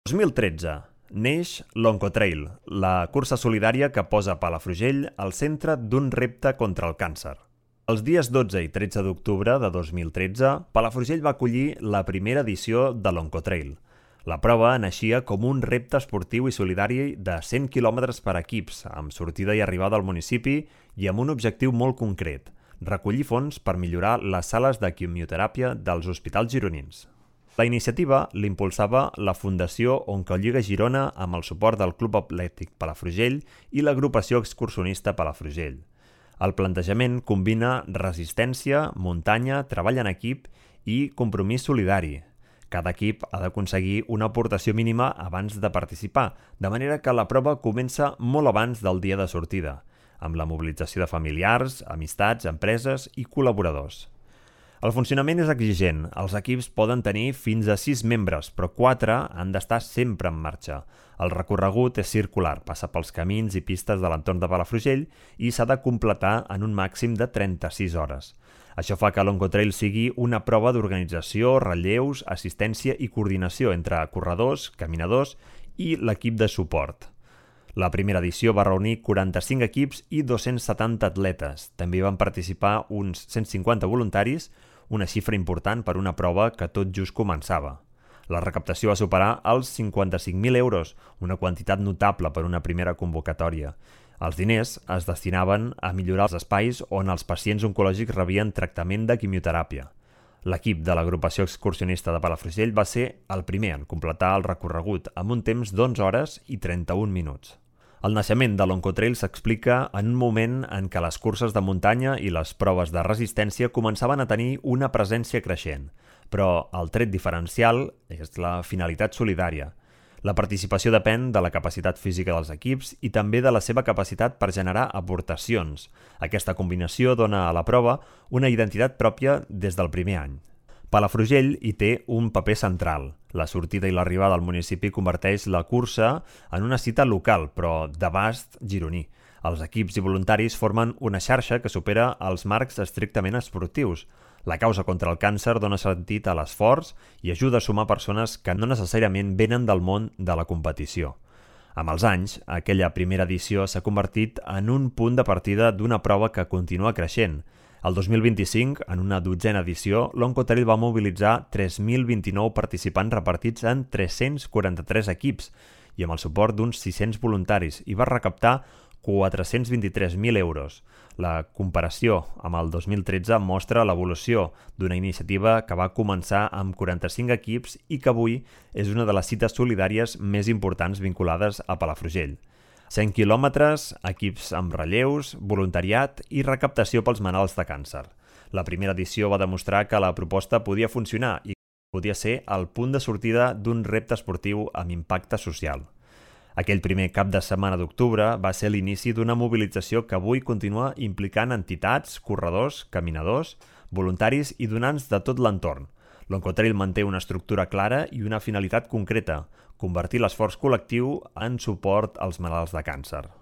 2013. Neix l'Oncotrail, la cursa solidària que posa Palafrugell al centre d'un repte contra el càncer. Els dies 12 i 13 d'octubre de 2013, Palafrugell va acollir la primera edició de l'Oncotrail. La prova naixia com un repte esportiu i solidari de 100 quilòmetres per equips, amb sortida i arribada al municipi i amb un objectiu molt concret: recollir fons per millorar les sales de quimioteràpia dels hospitals gironins. La iniciativa l'impulsava la Fundació Oncolliga Girona amb el suport del Club Atlètic Palafrugell i l'agrupació excursionista Palafrugell. El plantejament combina resistència, muntanya, treball en equip i compromís solidari. Cada equip ha d'aconseguir una aportació mínima abans de participar, de manera que la prova comença molt abans del dia de sortida, amb la mobilització de familiars, amistats, empreses i col·laboradors. El funcionament és exigent. Els equips poden tenir fins a 6 membres, però 4 han d'estar sempre en marxa. El recorregut és circular, passa pels camins i pistes de l'entorn de Palafrugell i s'ha de completar en un màxim de 36 hores. Això fa que l'Oncotrail sigui una prova d'organització, relleus, assistència i coordinació entre corredors, caminadors i l'equip de suport. La primera edició va reunir 45 equips i 270 atletes. També van participar uns 150 voluntaris, una xifra important per una prova que tot just començava. La recaptació va superar els 55.000 euros, una quantitat notable per una primera convocatòria. Els diners es destinaven a millorar els espais on els pacients oncològics rebien tractament de quimioteràpia. L'equip de l'agrupació excursionista de Palafrugell va ser el primer en completar el recorregut amb un temps d'11 hores i 31 minuts. El naixement de l'Oncotrail s'explica en un moment en què les curses de muntanya i les proves de resistència començaven a tenir una presència creixent, però el tret diferencial és la finalitat solidària. La participació depèn de la capacitat física dels equips i també de la seva capacitat per generar aportacions. Aquesta combinació dona a la prova una identitat pròpia des del primer any. Palafrugell hi té un paper central. La sortida i l'arribada al municipi converteix la cursa en una cita local, però d'abast gironí. Els equips i voluntaris formen una xarxa que supera els marcs estrictament esportius. La causa contra el càncer dona sentit a l'esforç i ajuda a sumar persones que no necessàriament venen del món de la competició. Amb els anys, aquella primera edició s'ha convertit en un punt de partida d'una prova que continua creixent. El 2025, en una 12a edició, l'Oncotrail va mobilitzar 3.029 participants repartits en 343 equips i amb el suport d'uns 600 voluntaris i va recaptar 423.000 euros. La comparació amb el 2013 mostra l'evolució d'una iniciativa que va començar amb 45 equips i que avui és una de les cites solidàries més importants vinculades a Palafrugell. 100 quilòmetres, equips amb relleus, voluntariat i recaptació pels malalts de càncer. La primera edició va demostrar que la proposta podia funcionar i podia ser el punt de sortida d'un repte esportiu amb impacte social. Aquell primer cap de setmana d'octubre va ser l'inici d'una mobilització que avui continua implicant entitats, corredors, caminadors, voluntaris i donants de tot l'entorn. L'Oncotrail manté una estructura clara i una finalitat concreta: convertir l'esforç col·lectiu en suport als malalts de càncer.